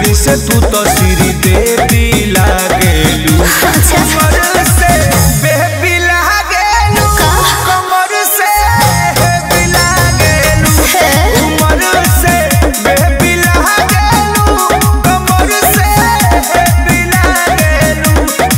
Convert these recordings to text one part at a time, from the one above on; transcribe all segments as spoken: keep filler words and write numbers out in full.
से तू तो श्री देवी लागेलू कमर से बेबी लागेलू कमर से बेबी लागेलू कमर से बेबी लागेलू कमर से बेबी लागेलू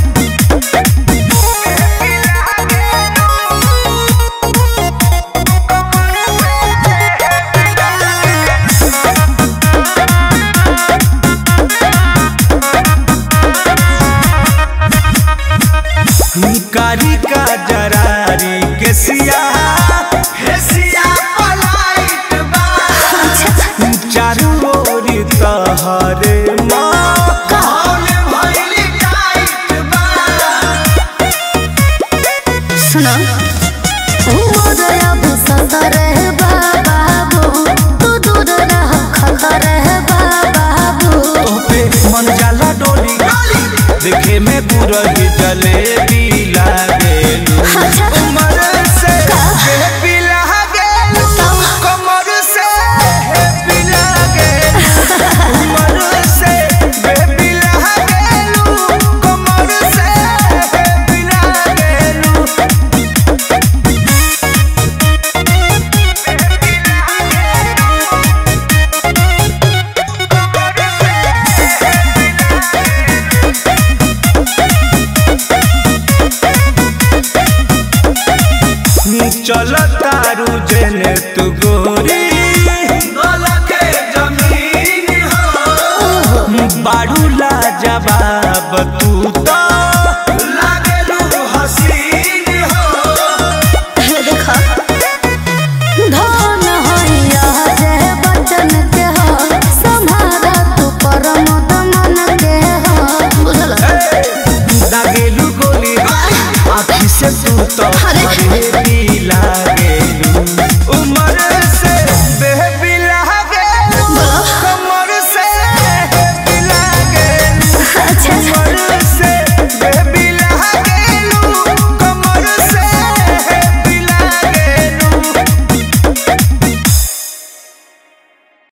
कारी का जरारी के सिया हे सिया पलाइत बा चारू ओर तहरे माहौल भइली टाइट बा सुनो उमर अब सदर है बाबू तू दूर रह खतर है बाबू तो पे मन जाला डोली देखे में पूरा ही जलेबी लागेलू कमर से बेबी लागेलू कमर से बेबी लागेलू कमर से बेबी लागेलू कमर से बेबी लागेलू चल तारू जेने तू गोरी के जमीन हो बाड़ू ला जवाब तू